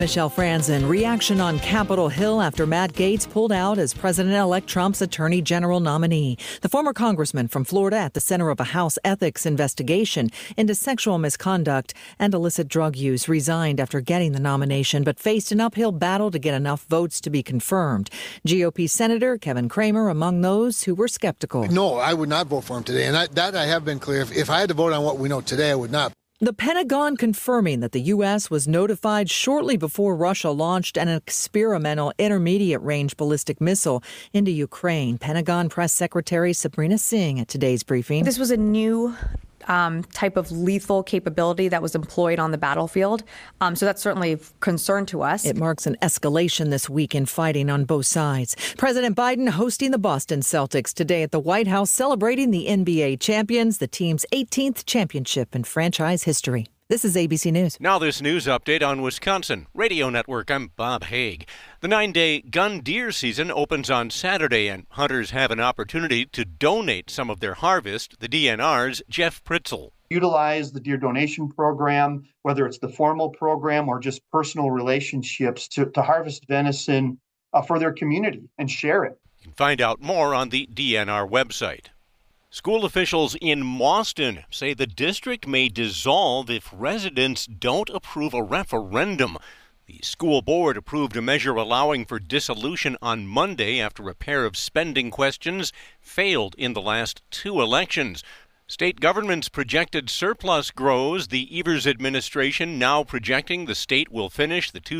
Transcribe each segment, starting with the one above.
Michelle Franzen, reaction on Capitol Hill after Matt Gaetz pulled out as President-elect Trump's Attorney General nominee. The former congressman from Florida at the center of a House ethics investigation into sexual misconduct and illicit drug use resigned after getting the nomination, but faced an uphill battle to get enough votes to be confirmed. GOP Senator Kevin Cramer among those who were skeptical. No, I would not vote for him today, and that I have been clear. If I had to vote on what we know today, I would not. The Pentagon confirming that the U.S. was notified shortly before Russia launched an experimental intermediate-range ballistic missile into Ukraine. Pentagon Press Secretary Sabrina Singh at today's briefing. This was a new type of lethal capability that was employed on the battlefield. So that's certainly of concern to us. It marks an escalation this week in fighting on both sides. President Biden hosting the Boston Celtics today at the White House, celebrating the NBA champions, the team's 18th championship in franchise history. This is ABC News. Now this news update on Wisconsin Radio Network. I'm Bob Haig. The 9-day gun deer season opens on Saturday, and hunters have an opportunity to donate some of their harvest. The DNR's Jeff Pritzel. Utilize the deer donation program, whether it's the formal program or just personal relationships, to harvest venison for their community and share it. You can find out more on the DNR website. School officials in Mauston say the district may dissolve if residents don't approve a referendum. The school board approved a measure allowing for dissolution on Monday after a pair of spending questions failed in the last 2 elections. State government's projected surplus grows. The Evers administration now projecting the state will finish the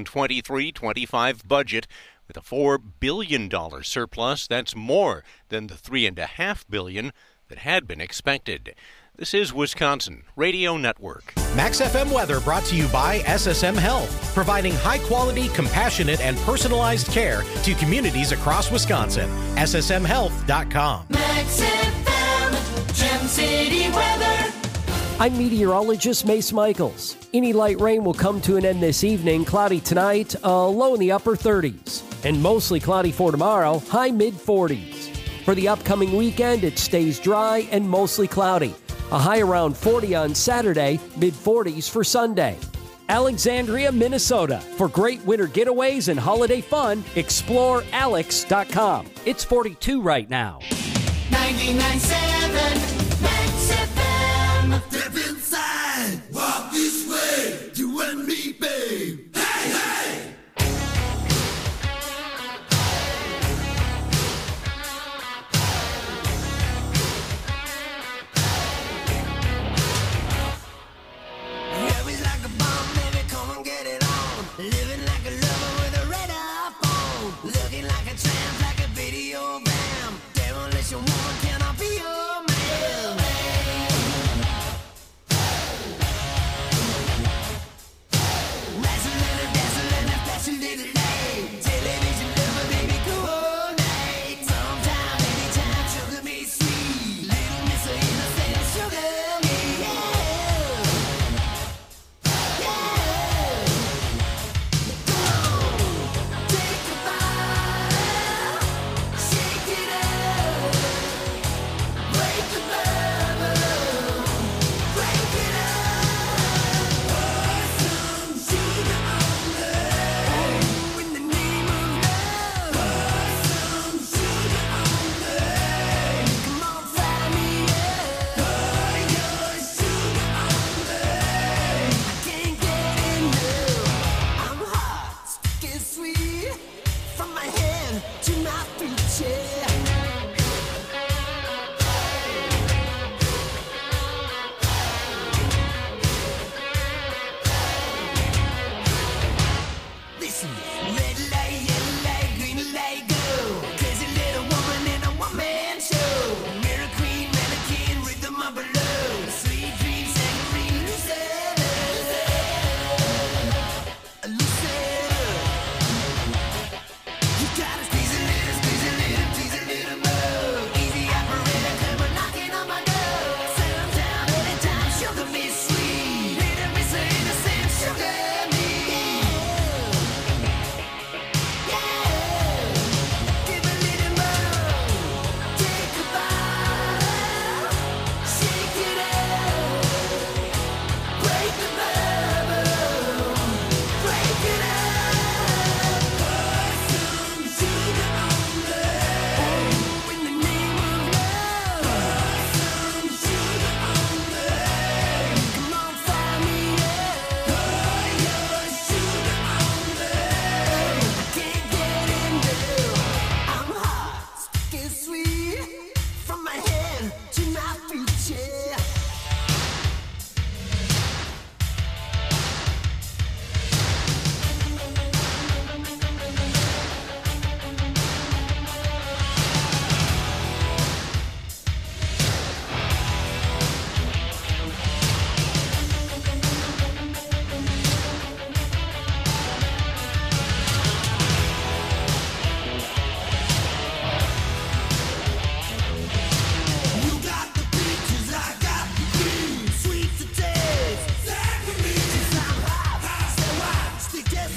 2023-25 budget with a $4 billion surplus. That's more than the $3.5 billion that had been expected. This is Wisconsin Radio Network. Max FM weather brought to you by SSM Health, providing high-quality, compassionate, and personalized care to communities across Wisconsin. SSMHealth.com. Max FM, Gem City weather. I'm meteorologist Mace Michaels. Any light rain will come to an end this evening. Cloudy tonight, low in the upper 30s. And mostly cloudy for tomorrow, high mid-40s. For the upcoming weekend, it stays dry and mostly cloudy. A high around 40 on Saturday, mid-40s for Sunday. Alexandria, Minnesota. For great winter getaways and holiday fun, explore alex.com. It's 42 right now. 99.7 Max FM. Step inside, walk this way, you and me, babe. Hey, hey! Living like a lover with a radar phone. Looking like a tramp, like a video bam. Demolition woman, can I be your man? Razzling and dazzling and flashing little light. Television lover, baby, coordinate. Sometime, anytime, sugar me sweet. Little miss of innocent sugar me, yeah. Yeah.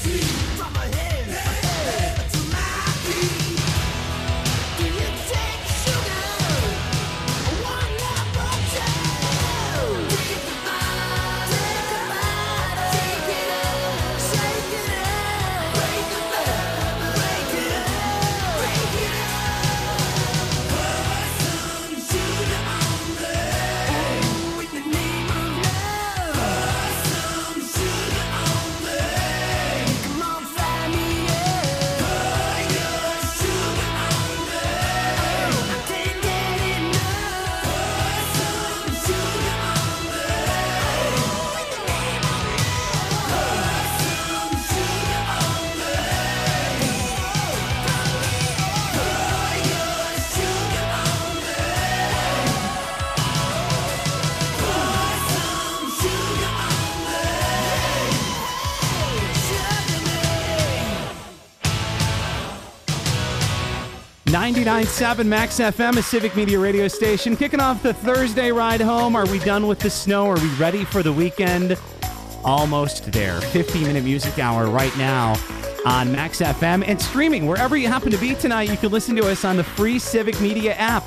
99.7 Max FM, a Civic Media radio station. Kicking off the Thursday ride home. Are we done with the snow? Are we ready for the weekend? Almost there. 15-minute music hour right now on Max FM and streaming. Wherever you happen to be tonight, you can listen to us on the free Civic Media app.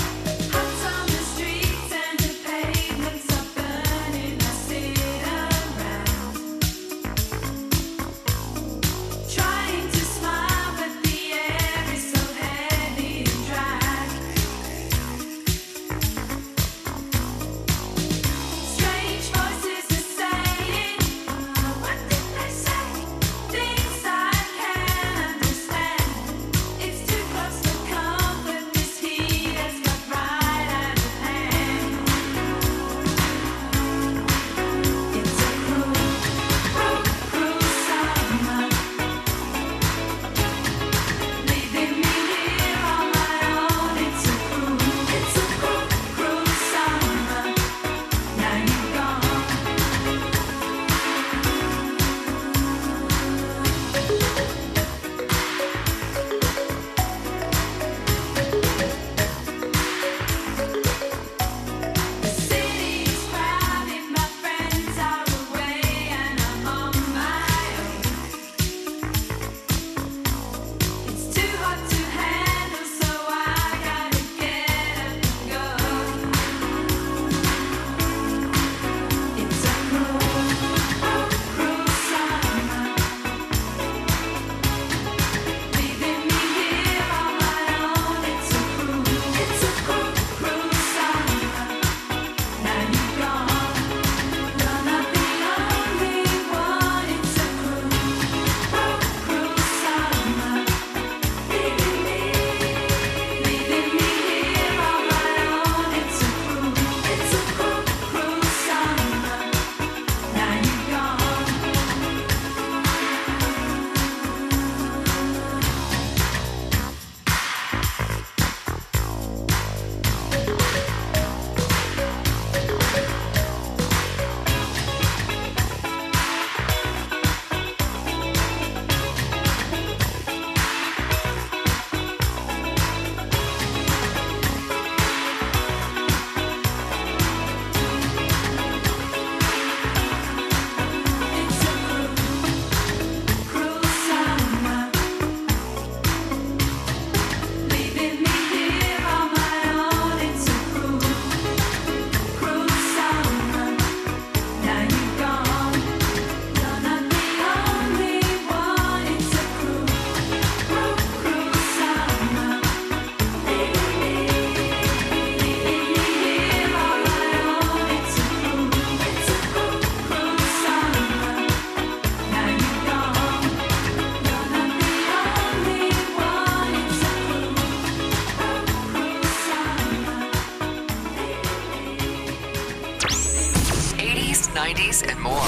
And more.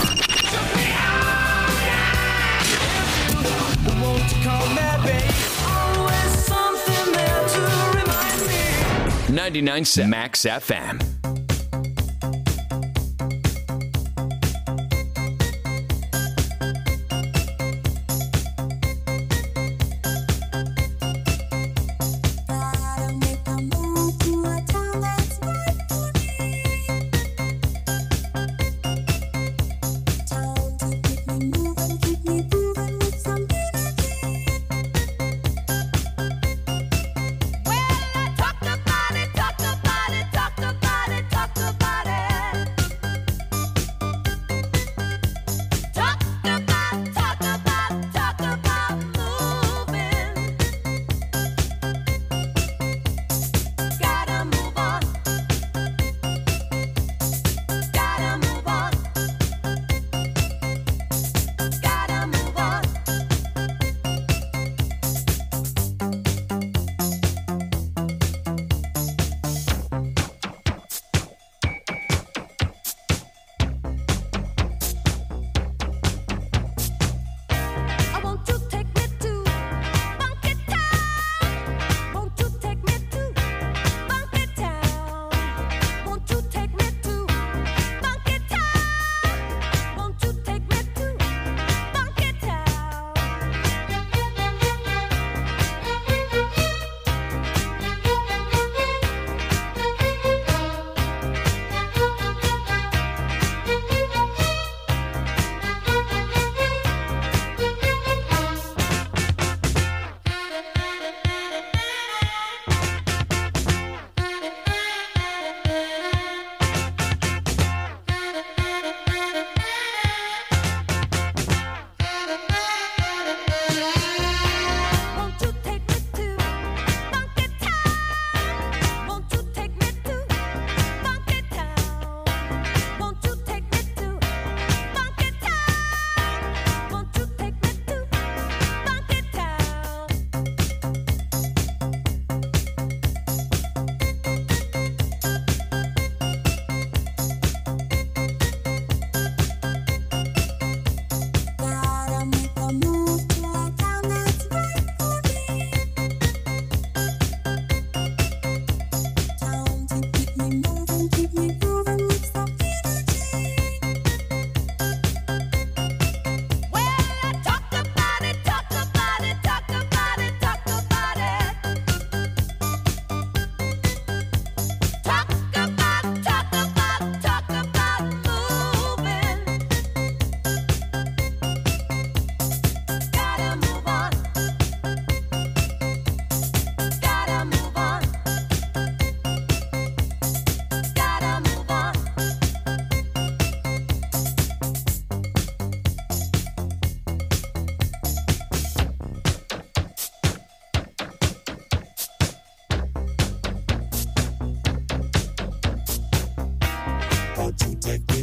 99.7 Max FM. Keep me moving.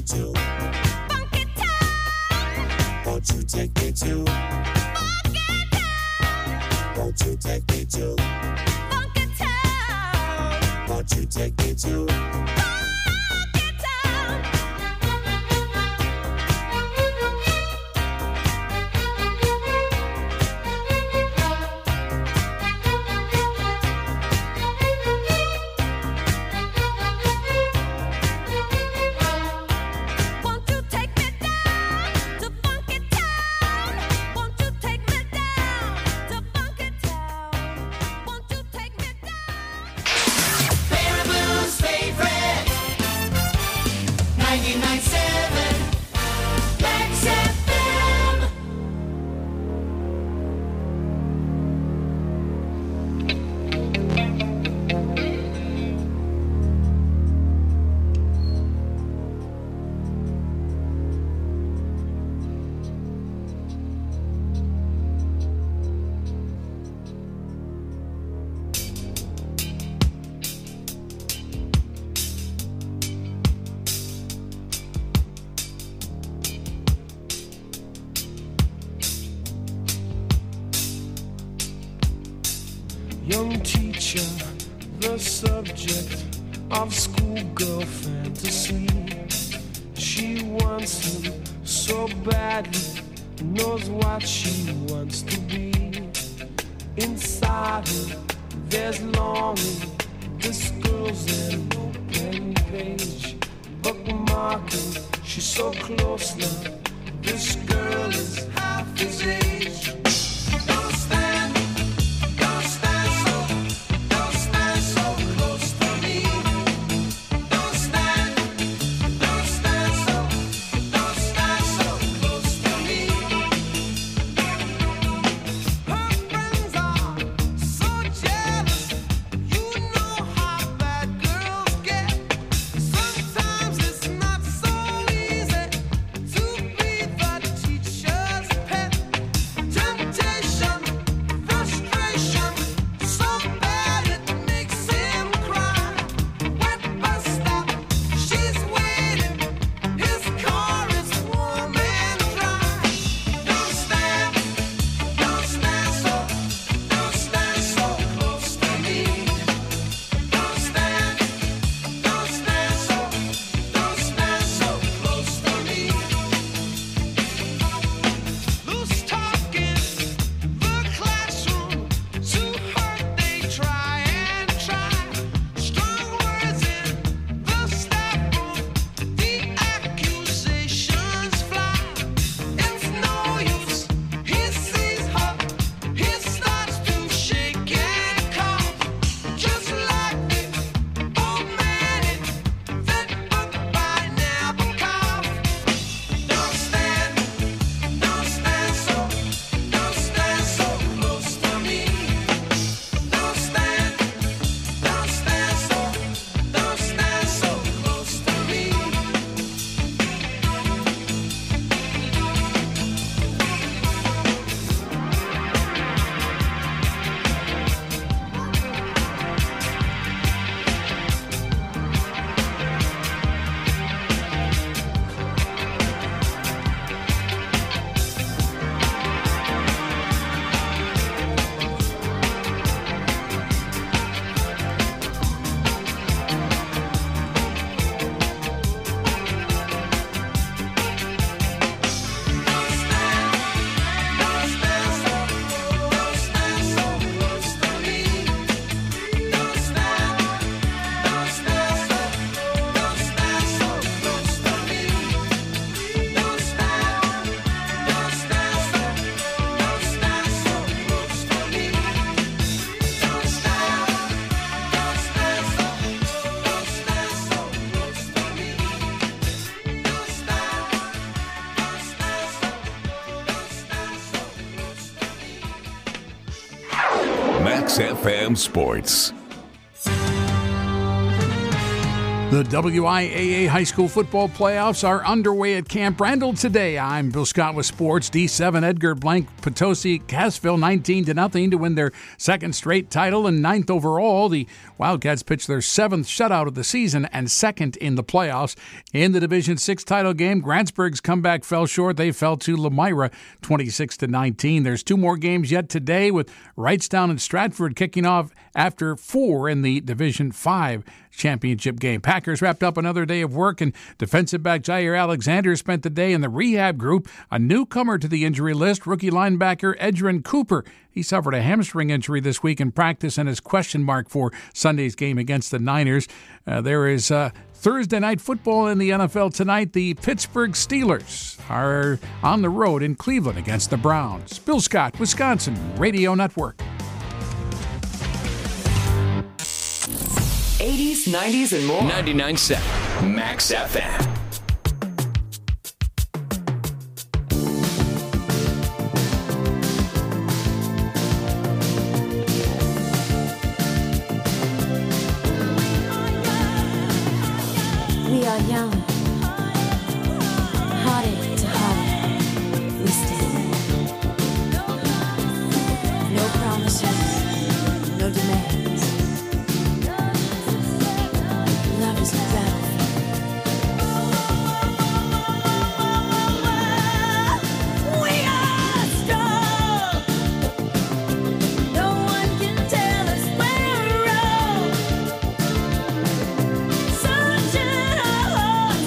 to Funky Town? Won't you take me to Funky Town? Won't you take me to Funky Town? Won't you take me to Funky Town? Won't you take me down to Funky Town? Won't you take me down to Funky Town? Won't you take me down? Baby Blues favorite 99.7 Max FM. Young teacher, the subject of schoolgirl fantasy. She wants him so badly, knows what she wants to be. Inside her, there's longing. This girl's an open page, bookmarking. She's so close now. This girl is half his age. Don't stand so close to me. Don't stand so close to me. Her friends are so jealous. You know how bad girls get. Sometimes it's not so easy to be the teacher's pet. Temptation, frustration, so bad it makes him cry. Wet bus stop, she's waiting. His car is warm and dry. Don't stand so close to me. Don't stand so close to me. Loose talk in the classroom, to hurt they try and try. Strong words in the staff room, the accusations fly. It's no use, he sees her, he starts to shake and cough. Just like the old man in that book by Nabokov. Don't stand so close to me. Don't stand so close to me. Max FM Sports. The WIAA High School Football Playoffs are underway at Camp Randall today. I'm Bill Scott with sports. D7 Edgar Blank Potosi Cassville 19-0 to win their second straight title and 9th overall. The Wildcats pitched their 7th shutout of the season and 2nd in the playoffs. In the Division 6 title game, Grantsburg's comeback fell short. They fell to Lemira 26-19. There's 2 more games yet today, with Wrightstown and Stratford kicking off after 4 in the Division 5 championship game. Packers wrapped up another day of work, and defensive back Jair Alexander spent the day in the rehab group. A newcomer to the injury list, rookie linebacker Edrin Cooper. He suffered a hamstring injury this week in practice and is question mark for Sunday's game against the Niners. There is Thursday night football in the NFL tonight. The Pittsburgh Steelers are on the road in Cleveland against the Browns. Bill Scott, Wisconsin Radio Network. 80s, 90s, and more. 99.7 Max FM. We are young, hearted to heart, we stand. No promises, no demands. Love is a battlefield. We are strong. No one can tell us we're wrong. Sunshine our hearts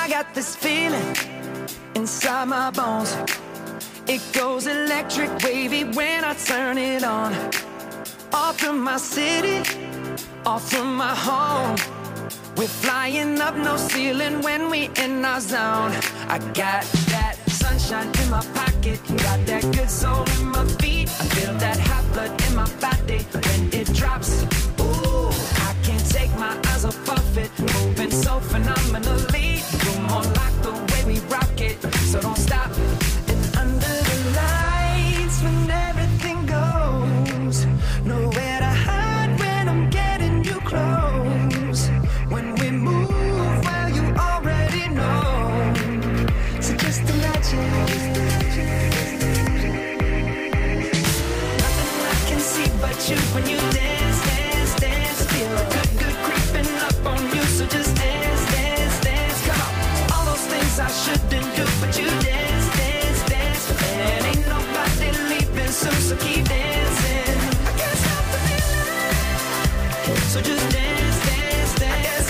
I got this feeling inside my bones. It goes electric wavy when I turn it on. Off from my city, off from my home. We're flying up, no ceiling when we in our zone. I got that sunshine in my pocket, got that good soul in my feet. I feel that hot blood in my body when it drops. Ooh, I can't take my eyes off of it, moving so phenomenally. You're more like the way we rock it, so don't stop. And under the lights when everything goes, nowhere to hide when I'm getting you close. When we move, well, you already know. So just imagine. Nothing I can see but you when you dance, dance, dance. Feel good, good creeping up on you. So just dance, dance, dance. Come on. All those things I shouldn't do, but you dance, dance, dance. And ain't nobody leaving soon, so keep dancing. I can't stop the feeling. So just dance, dance, dance.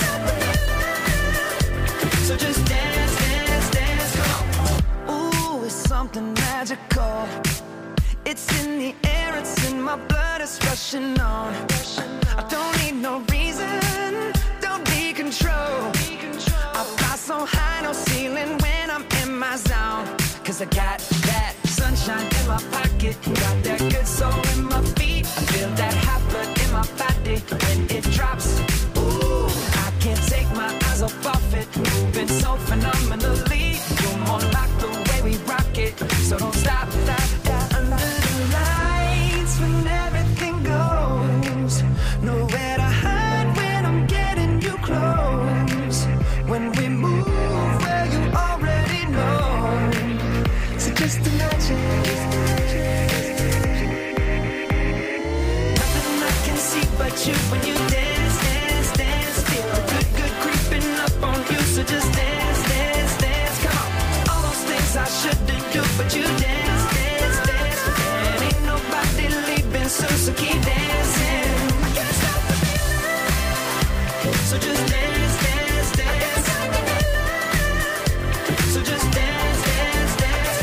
So just dance, dance, dance. Come on. Ooh, it's something magical. It's in the air, it's in my blood, it's rushing on. I don't need no reason, don't be control. I fly so high, no ceiling when I'm in my zone. Cause I got that sunshine in my pocket, got that good soul in my feet. I feel that hot blood in my body when it drops. Ooh, I can't take my eyes off of it, moving so phenomenally. You're more like the way we rock it, so don't stop, stop, stop. Under the lights when everything goes, nowhere to hide when I'm getting you close. When we move, well, you already know. So just imagine. Nothing I can see but you when you dance, dance, dance. Feel good, good creeping up on you. So just dance, dance, dance. Come on. All those things I shouldn't do, but you dance, dance, dance. And ain't nobody leaving soon, so keep dancing. I can't stop the feeling. So just dance, dance, dance. So just dance, dance, dance.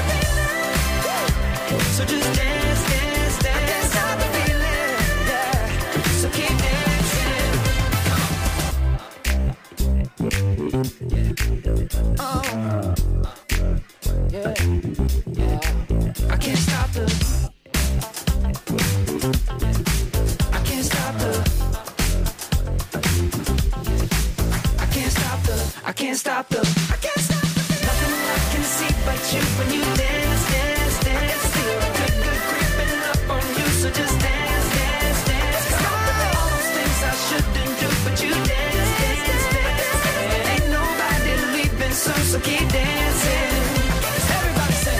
So just dance, dance, dance. I can't stop the feeling, yeah. So keep dancing. Oh, yeah, yeah. I can't stop the. I can't stop the. I can't stop the. I can't stop the. I can't stop the. Nothing I can see but you when you dance, dance, dance. Feel good, good creeping up on you. So just dance, dance, dance. Come on. All those things I shouldn't do, but you dance, dance, dance. And ain't nobody leaving soon, so keep dancing. Everybody say.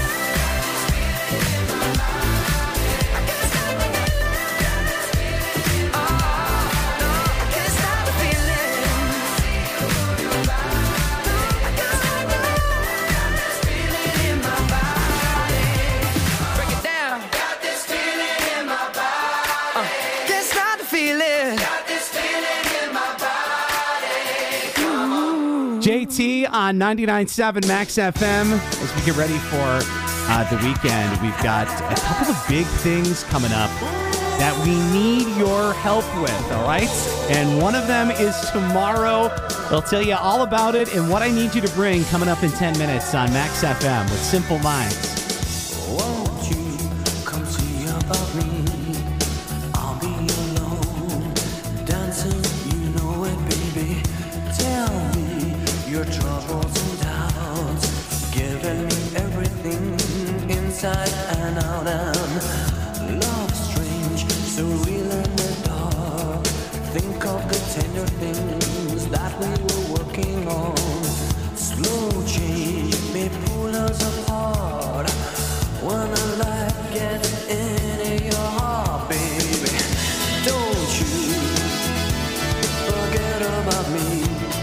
JT on 99.7 Max FM. As we get ready for the weekend, we've got a couple of big things coming up that we need your help with, all right? And one of them is tomorrow. They'll tell you all about it and what I need you to bring coming up in 10 minutes on Max FM with Simple Minds. Won't you come see about me? I'll be alone, dancing, you know it, baby. Tell me your troubles and doubts, giving me everything inside and out. And love strange, so real in the dark. Think of the tender things that we were working on. Slow change may pull us apart when the light gets into your heart, baby. Don't you forget about me.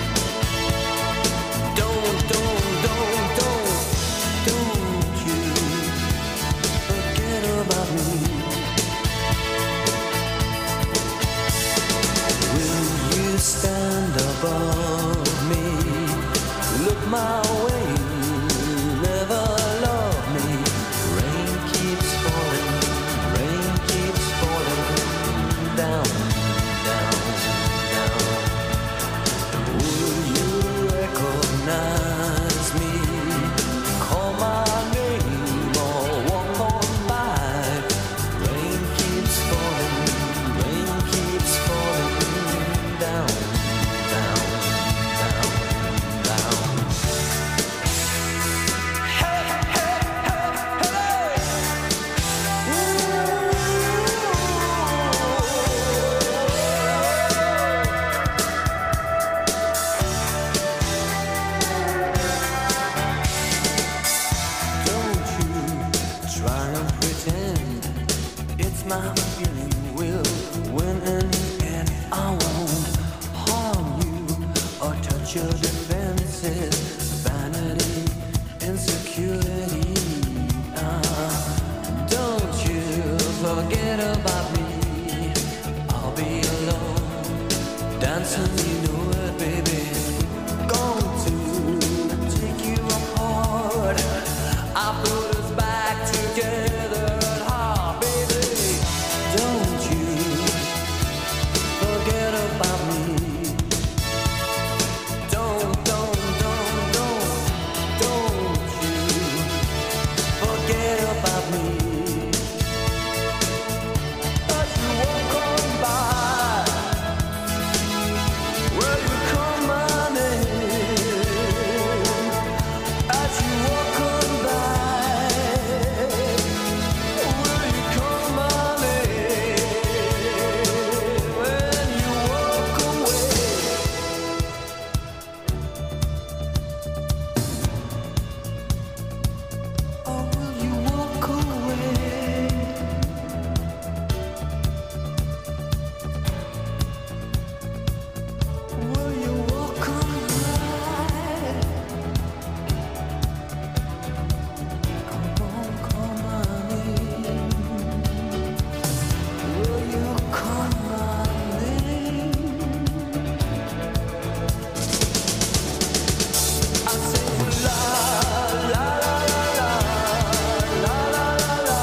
Don't you forget about me. Will you stand above my way. Never love me. Rain keeps falling down, down, down. Will you recognize me? Call my name or walk on by. Rain keeps falling down, down, down, down. Hey, hey, hey, hey. Don't you try and pretend it's my feeling will win in the end. I won't harm you or touch your defenses. Vanity, insecurity. Don't you forget about me. I'll be alone, dancing, you know it, baby. Going to take you apart. I put us back together at heart, baby. Don't you forget about me. Don't you forget about me. As you walk on by, will you call my name? As you walk on by, will you call my name? When you walk away. Oh, will you walk away? Will you walk away? Come on, call my name. Will you call my name? I say la la la la la la la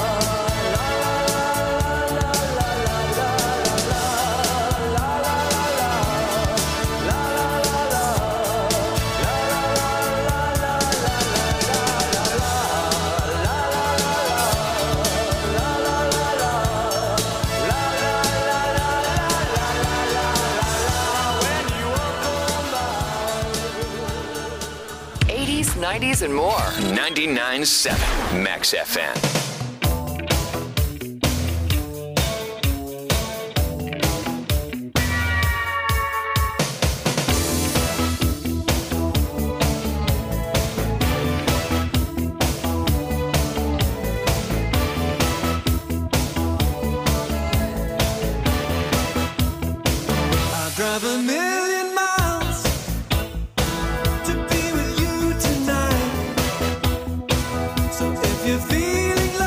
'80s, '90s, and more. 99.7 Max FM. I drive a million miles to be with you tonight. So if you're feeling low,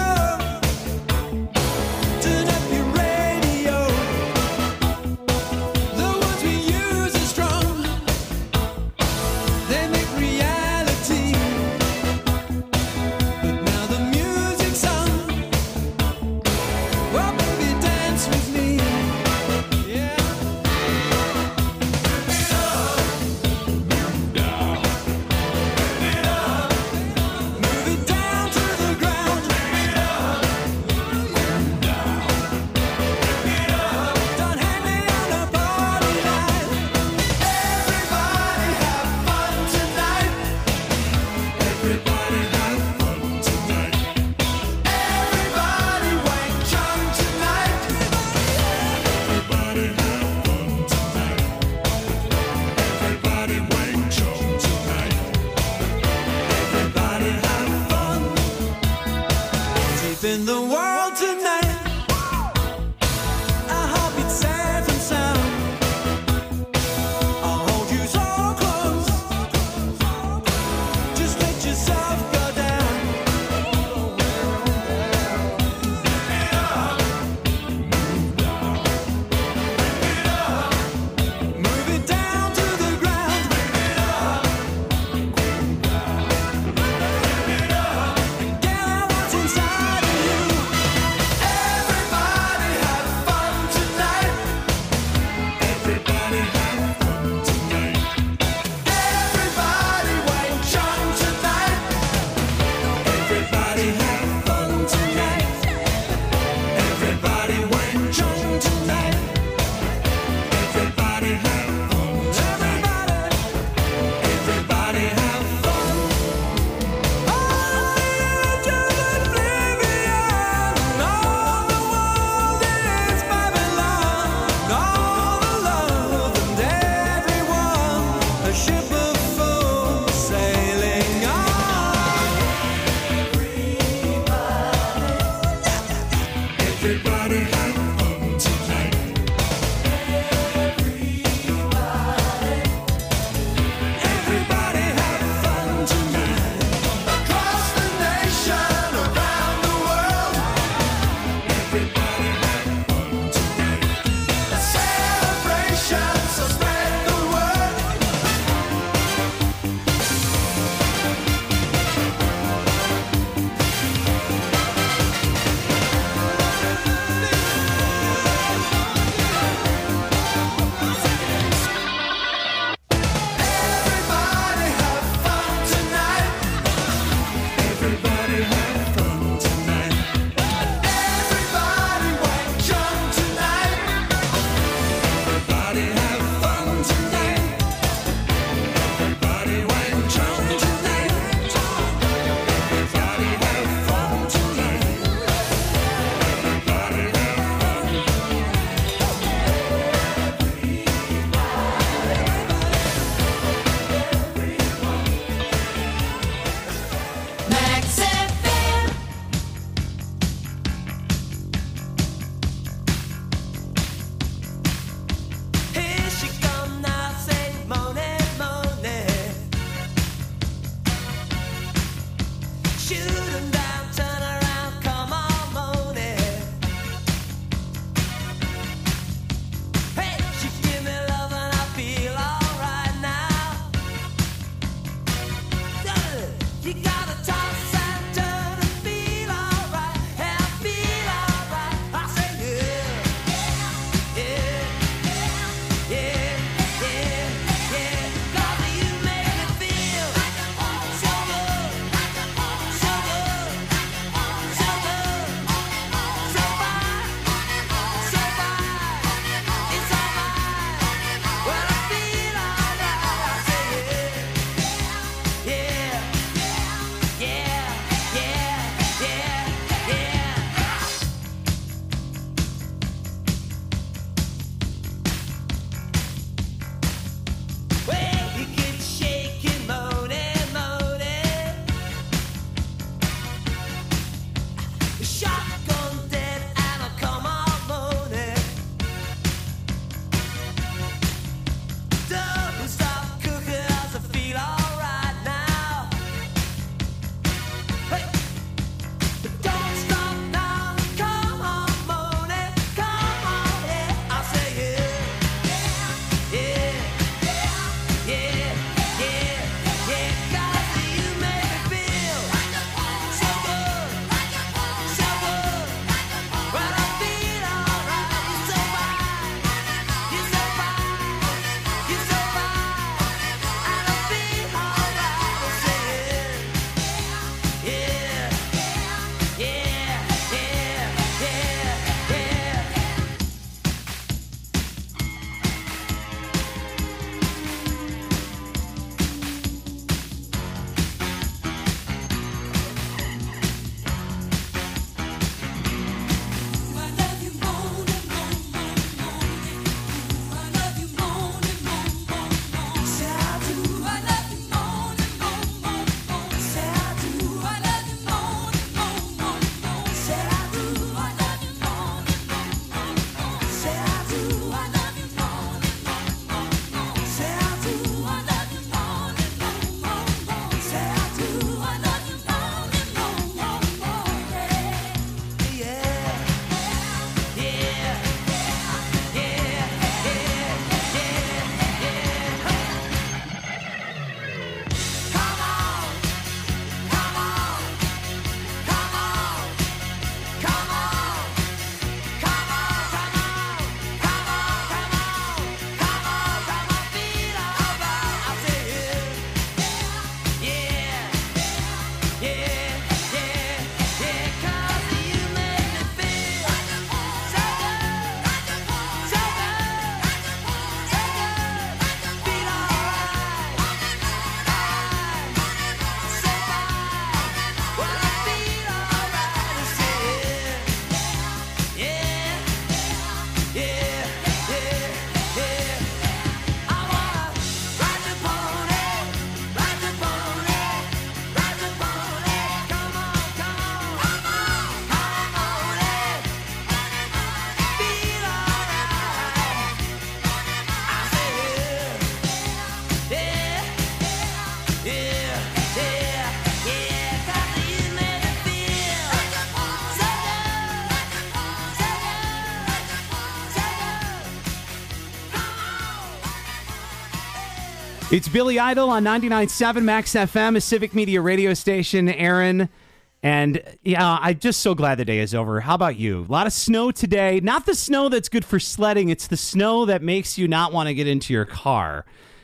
It's Billy Idol on 99.7 Max FM, a Civic Media radio station. Aaron, and yeah, I'm just so glad the day is over. How about you? A lot of snow today. Not the snow that's good for sledding. It's the snow that makes you not want to get into your car,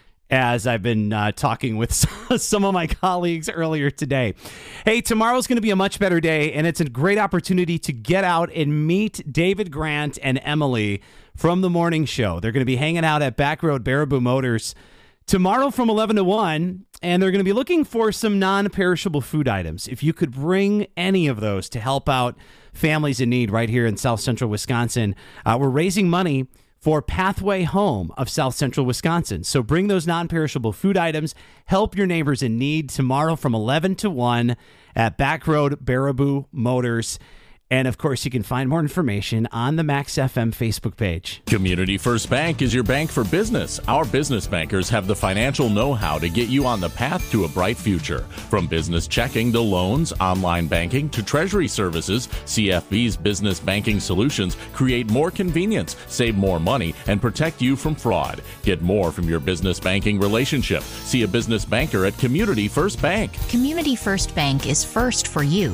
as I've been talking with some of my colleagues earlier today. Hey, tomorrow's going to be a much better day, and it's a great opportunity to get out and meet David Grant and Emily from the morning show. They're going to be hanging out at Back Road Baraboo Motors tomorrow from 11 to 1, and they're going to be looking for some non-perishable food items. If you could bring any of those to help out families in need right here in South Central Wisconsin, we're raising money for Pathway Home of South Central Wisconsin. So bring those non-perishable food items. Help your neighbors in need tomorrow from 11 to 1 at Back Road Baraboo Motors. And, of course, you can find more information on the Max FM Facebook page. Community First Bank is your bank for business. Our business bankers have the financial know-how to get you on the path to a bright future. From business checking to loans, online banking to treasury services, CFB's business banking solutions create more convenience, save more money, and protect you from fraud. Get more from your business banking relationship. See a business banker at Community First Bank. Community First Bank is first for you.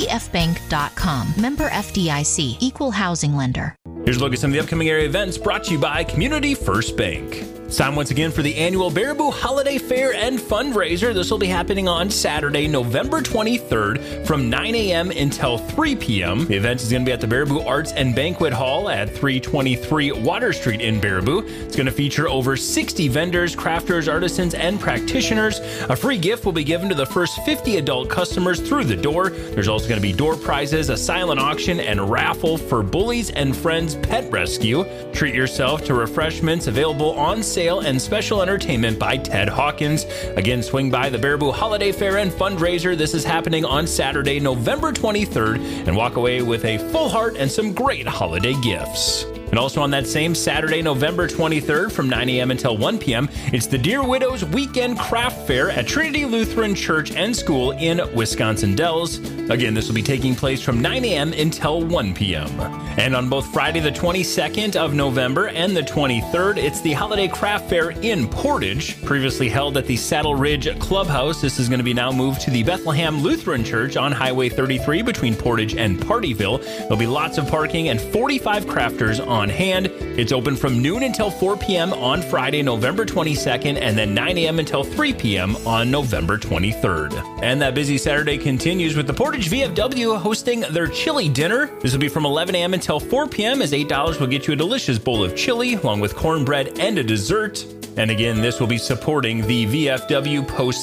CFbank.com. Member FDIC, Equal Housing Lender. Here's a look at some of the upcoming area events brought to you by Community First Bank. It's time once again for the annual Baraboo Holiday Fair and Fundraiser. This will be happening on Saturday, November 23rd from 9 a.m. until 3 p.m. The event is going to be at the Baraboo Arts and Banquet Hall at 323 Water Street in Baraboo. It's going to feature over 60 vendors, crafters, artisans, and practitioners. A free gift will be given to the first 50 adult customers through the door. There's also going to be door prizes, a silent auction, and raffle for Bullies and Friends Pet Rescue. Treat yourself to refreshments available on sale and special entertainment by Ted Hawkins. Again, swing by the Baraboo Holiday Fair and Fundraiser. This is happening on Saturday, November 23rd, and walk away with a full heart and some great holiday gifts. And also on that same Saturday, November 23rd from 9 a.m. until 1 p.m., it's the Dear Widows Weekend Craft Fair at Trinity Lutheran Church and School in Wisconsin Dells. Again, this will be taking place from 9 a.m. until 1 p.m. And on both Friday the 22nd of November and the 23rd, it's the Holiday Craft Fair in Portage, previously held at the Saddle Ridge Clubhouse. This is going to be now moved to the Bethlehem Lutheran Church on Highway 33 between Portage and Partyville. There'll be lots of parking and 45 crafters on hand. It's open from noon until 4 p.m. on Friday, November 22nd, and then 9 a.m. until 3 p.m. on November 23rd. And that busy Saturday continues with the Portage VFW hosting their chili dinner. This will be from 11 a.m. until 4 p.m. as $8 will get you a delicious bowl of chili along with cornbread and a dessert. And again, this will be supporting the VFW Post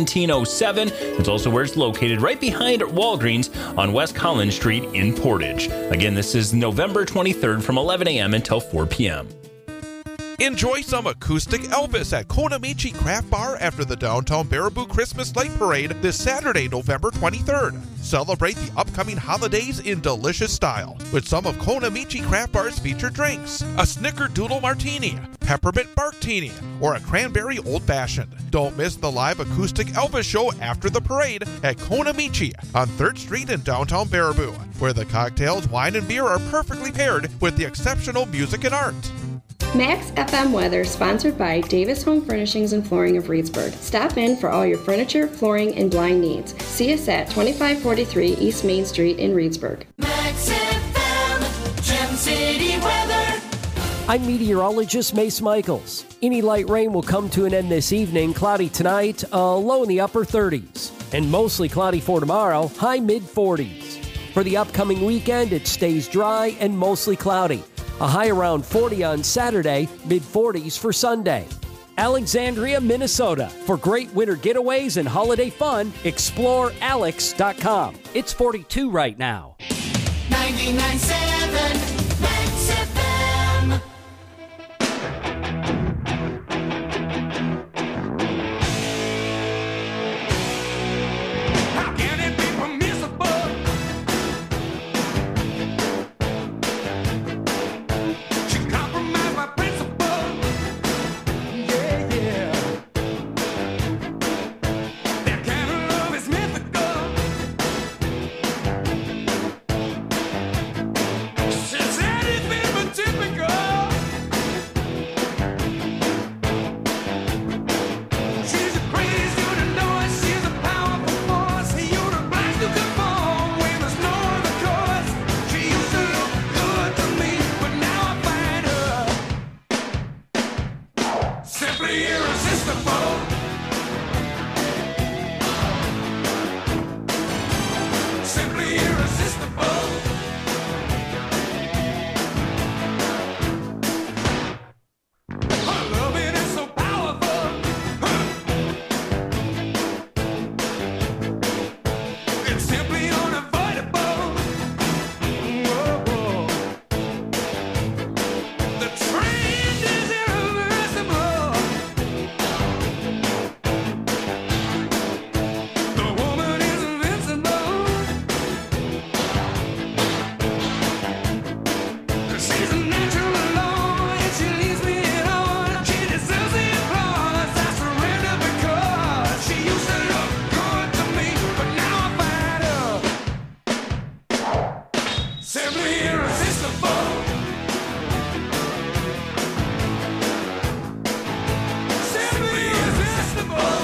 1707. It's also where it's located, right behind Walgreens on West Collins Street in Portage. Again, this is November 23rd from 11 a.m. until 4 p.m. Enjoy some acoustic Elvis at Konamichi Craft Bar after the downtown Baraboo Christmas Light Parade this Saturday, November 23rd. Celebrate the upcoming holidays in delicious style with some of Konamichi Craft Bar's featured drinks: a Snickerdoodle Martini, Peppermint Barktini, or a Cranberry Old Fashioned. Don't miss the live acoustic Elvis show after the parade at Konamichi on 3rd Street in downtown Baraboo, where the cocktails, wine, and beer are perfectly paired with the exceptional music and art. Max FM weather sponsored by Davis Home Furnishings and Flooring of Reedsburg. Stop in for all your furniture, flooring, and blind needs. See us at 2543 East Main Street in Reedsburg. Max FM, Gem City weather. I'm meteorologist Mace Michaels. Any light rain will come to an end this evening. Cloudy tonight, low in the upper 30s. And mostly cloudy for tomorrow, high mid-40s. For the upcoming weekend, it stays dry and mostly cloudy. A high around 40 on Saturday, mid-40s for Sunday. Alexandria, Minnesota. For great winter getaways and holiday fun, explore alex.com. It's 42 right now. 99.7 Max FM. How can it be permissible? She compromised my principle. Yeah, yeah. It's simply unavoidable. Whoa. The trend is irreversible. The woman is invincible. She's a natural alone, and she leaves me alone. She deserves the applause. I surrender because she used to look good to me, but now I find her simply irresistible. Simply irresistible.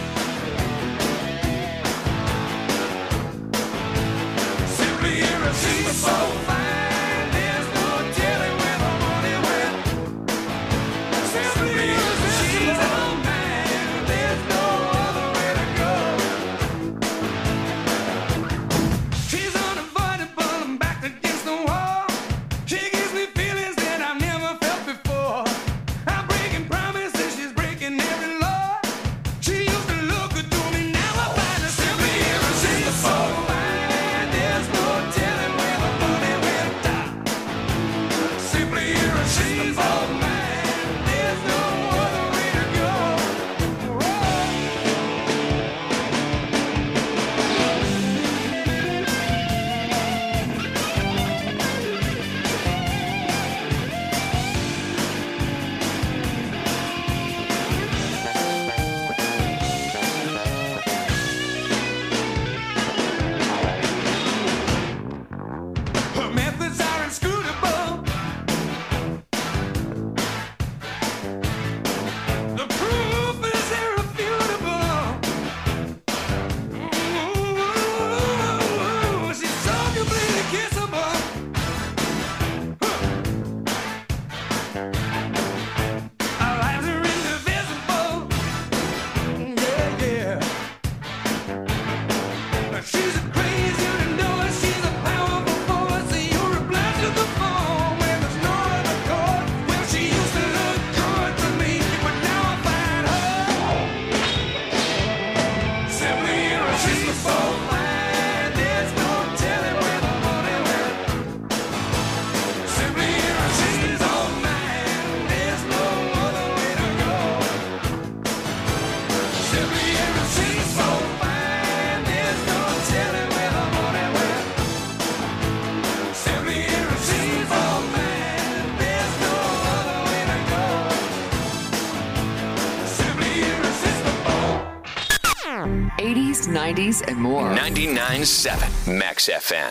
Simply irresistible. Fine, there's no telling where the money went. Simply irresistible. She's all mine. There's no other way to go. She's unavoidable. I'm back against the wall. She gives me feelings that I've never felt before. I'm breaking promises. She's breaking every law. She used to look good to me. Now I find her simply irresistible. Fine, there's no telling where the money went. Simply irresistible. Man, there's no other way to go. Her methods are inscrutable. The proof is irrefutable. Ooh, she's so completely kissable. Our lives are indivisible. Yeah, yeah. She's a crazy, you know it. She's a powerful force. You're a blast to the phone when there's no other chord. Well, she used to look good to me, but now I find her simply irresistible. Fine, there's no telling where the money went. Simply irresistible, man. There's no other way to go. Simply irresistible. Fine, there's no telling where the money went. Simply irresistible, man. There's no other way to go. Simply irresistible. 80s, 90s, and more. 99.7 Max FM.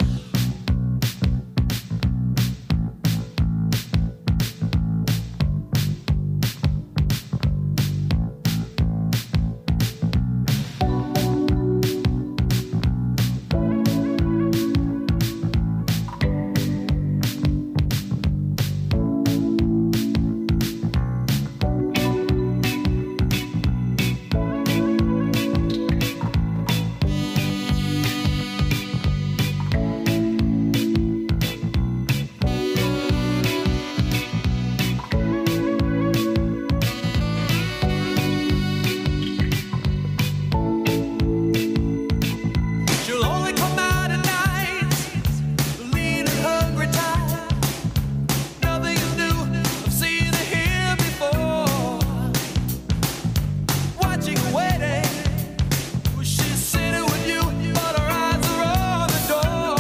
She'll only come out at night, lean and hungry, tired. Nothing is new. I've seen her here before. Watching, waiting. She's sitting with you, but her eyes are on the door.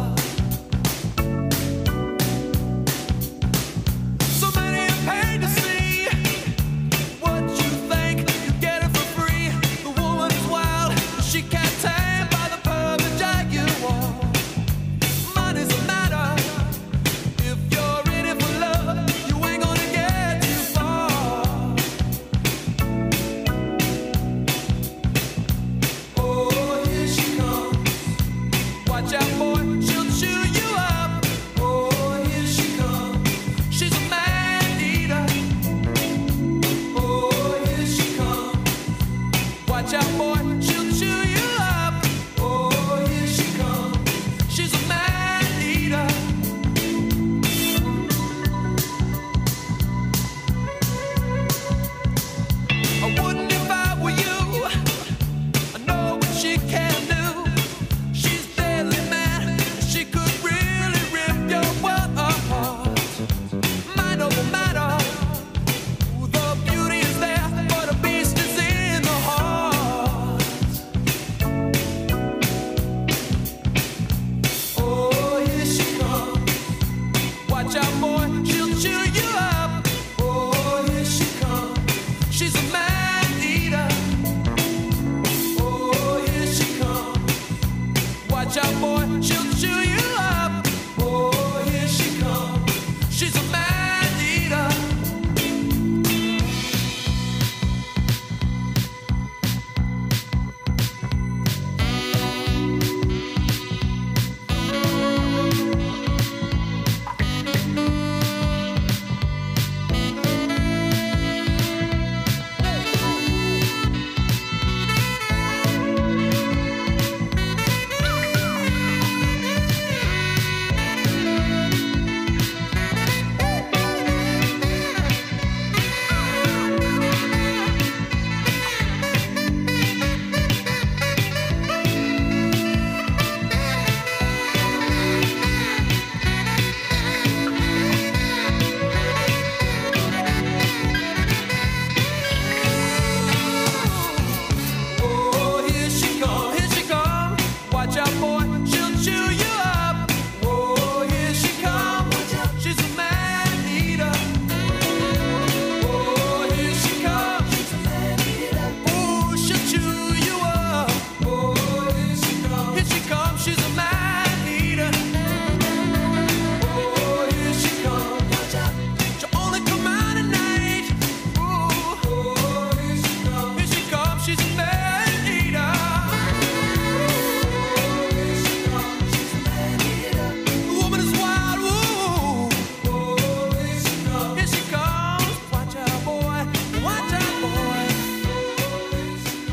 So many are paid to see what you think. You get it for free. The woman is wild. She can't tame by the perfect jaguar. Money's a matter. If you're in it for love, you ain't gonna get too far. Oh, here she comes. Watch out, boy, she'll chew you up. Oh, here she comes. She's a man eater. Oh, here she comes. Watch out, boy, she'll chew you up. Oh, here she comes. She's a man eater. I wouldn't if I were you. I know what she can do. She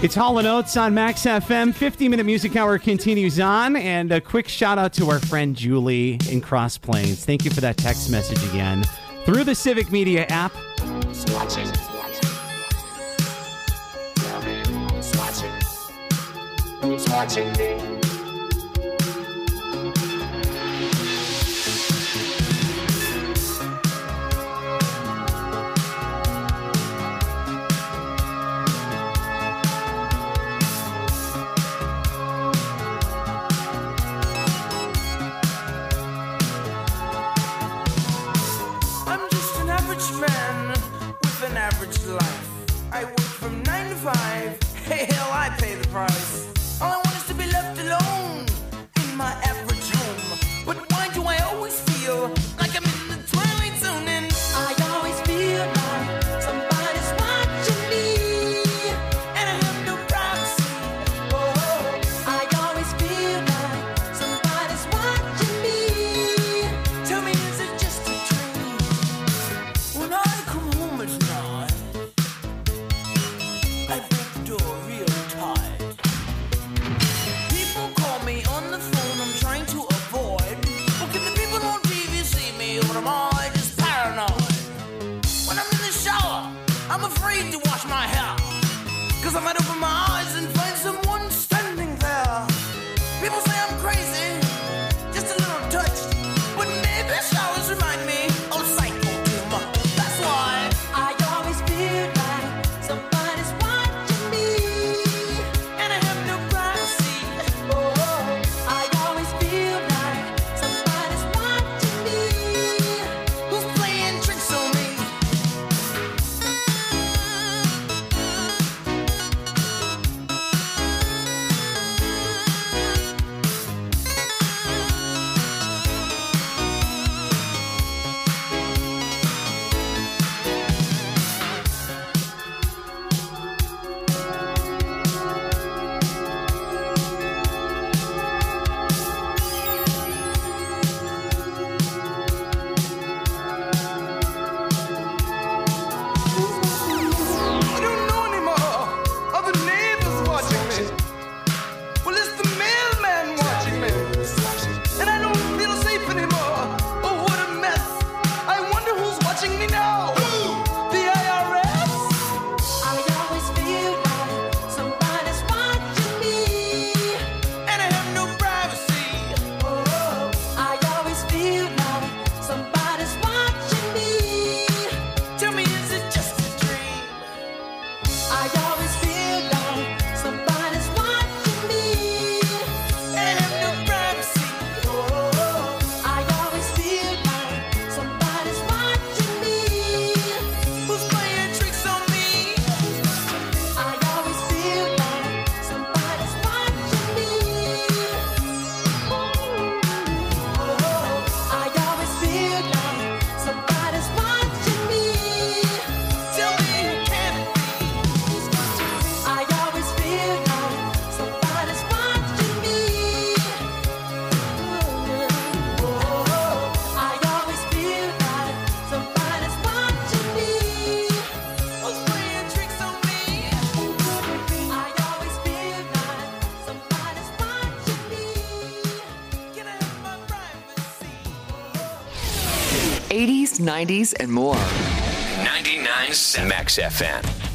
It's Hall & Oates on Max FM. 50-minute music hour continues on. And a quick shout out to our friend Julie in Cross Plains. Thank you for that text message again. Through the Civic Media app. Who's watching? Who's watching me? I'm just an average man with an average life. I work from 9 to 5. Hey, hell, I pay the price. All I want is to be left alone in my average home. But why do I always feel like I'm in the twilight zone? And I always feel like somebody's watching me, and I have no privacy. Oh, I always feel like somebody's watching me. Tell me, is it just a dream? When I come home at night, I break the door real tight. People call me on the phone, I'm trying to avoid. Well, can the people on TV see me, or am I just paranoid? When I'm in the shower, I'm afraid to wash my hair, 'cause I might open my eyes and find someone standing there. People say I'm crazy, just a little touched, but maybe showers remind me of psycho doom. That's why I always feel like somebody's watching me, and I have no privacy. Oh, I always feel like somebody's watching me. Who's playing tricks on me? I don't know anymore. Are the neighbors watching me? Well, it's the mailman watching me. And I don't feel safe anymore. Oh, what a mess. I wonder who's watching me now. The IRS? I always feel like somebody's watching me, and I have no privacy. Oh, I always feel like somebody's watching me. Tell me, is it just a dream? I always feel like somebody's watching me, and I have no privacy. Oh, I always feel like somebody's watching me. Who's playing tricks on me? I always feel like somebody's watching me. Oh, I always feel like somebody's watching me. Tell me who can it be? I always feel like somebody's watching me. Oh, I always feel like somebody's watching me. Who's playing tricks on me? I always feel like somebody's watching me. Can I have my privacy? 80s, 90s, and more. 99 Max FM.